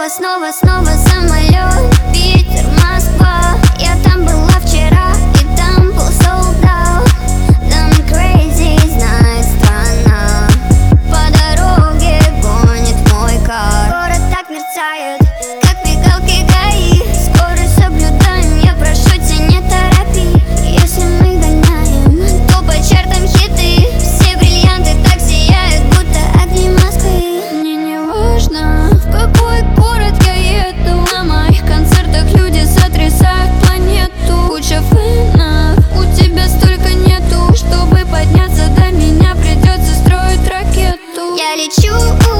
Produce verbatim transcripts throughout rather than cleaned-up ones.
снова, снова самолет. Питер, Москва. Я там была вчера, и там был sold out. Там crazy, знает страна. По дороге гонит мой кар. Город так мерцает, как мигалки ГАИ. Скорость соблюдаем, я прошу тебя, не торопи. Если мы гоняем, то по чартам хиты. Все бриллианты так сияют, будто огни Москвы. Мне не важно, в какой город я еду. На моих концертах люди сотрясают планету. Куча фэнов, у тебя столько нету. Чтобы подняться до меня, придется строить ракету. Я лечу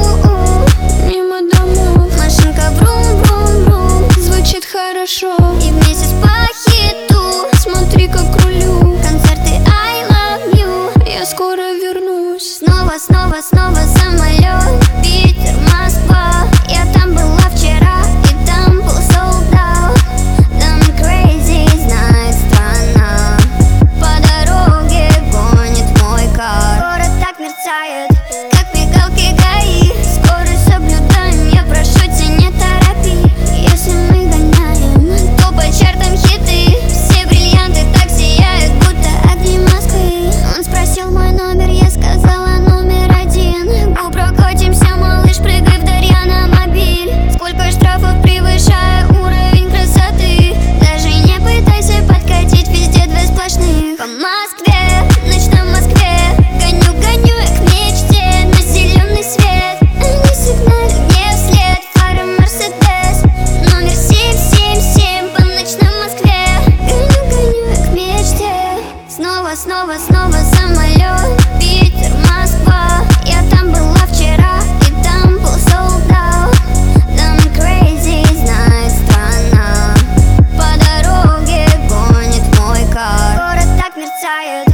мимо домов, машинка врум-врум-врум. Звучит хорошо, и вместе с пахиту. Смотри, как рулю. Концерты I love you. Я скоро вернусь. Снова, снова, снова самолет. Питер, Москва. Я там была вчера, и там был sold out. Там crazy, знает страна. По дороге гонит мой кар. Город так мерцает, как мигалки ГАИ. Скорость соблюдаем, я прошу тебя, не торопи. Если мы гоняем, то по чартам хиты. Все бриллианты так сияют, будто огни Москвы. Он спросил мой номер, я сказала номер один. Го, прокатимся, малыш, прыгай в Дарья на мобиль. Сколько штрафов, превышая уровень красоты. Даже не пытайся подкатить, везде две сплошных. По Москве, ночь на Москве. Гоню, гоню я к мечте на зеленый свет. Они сигналят мне вслед, фары Мерседес. Номер семь семь семь по ночной Москве. Гоню, гоню я к мечте. Снова, снова, снова самолет. Питер, Москва. Я там была вчера, и там был sold out. Там crazy, знает страна. По дороге гонит мой кар. Город так мерцает,